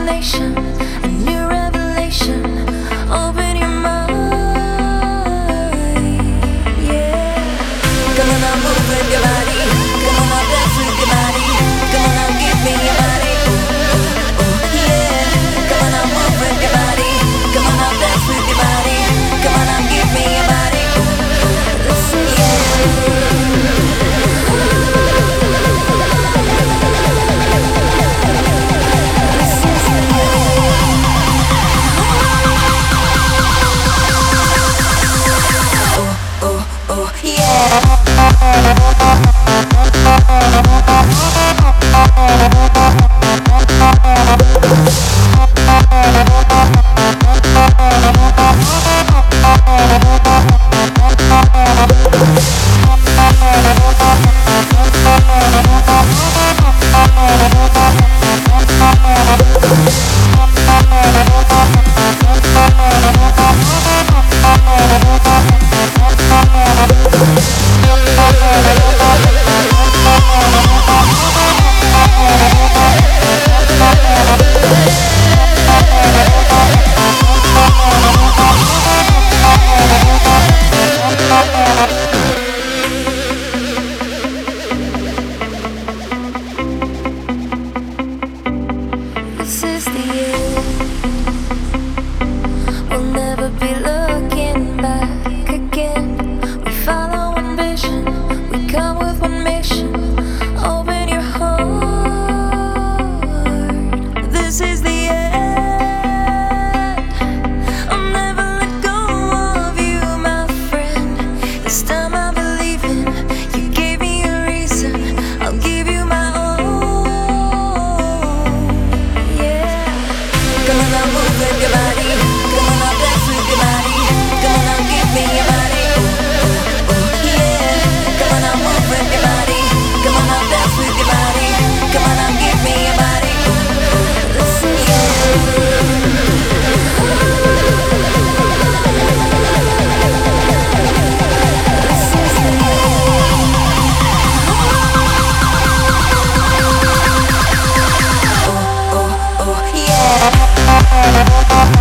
imagination, a new revelation. Open your mind, yeah. Come on now, move with your body. Come on now, dance with your body. Come on now, give me your body. Oh, oh, yeah. Come on now, move with your body. Come on now, dance with your body. Come on now, give me your body. Oh, oh, listen, yeah. This is the end. We'll never be looking back again. We follow one vision, we come with one mission. Open your heart. This is the end. I'll never let go of you, my friend. This time I believe in. You gave me a reason. I'll give you my all. Come on now, move with your body. Come on now, dance with your body. Come on now, give me your body. Oh, oh, oh, yeah. Come on now, move with your body. Come on now, dance with your body. Come on now, give me your body. Oh, oh, listen, yeah. Listen, yeah. Oh, oh, oh, yeah.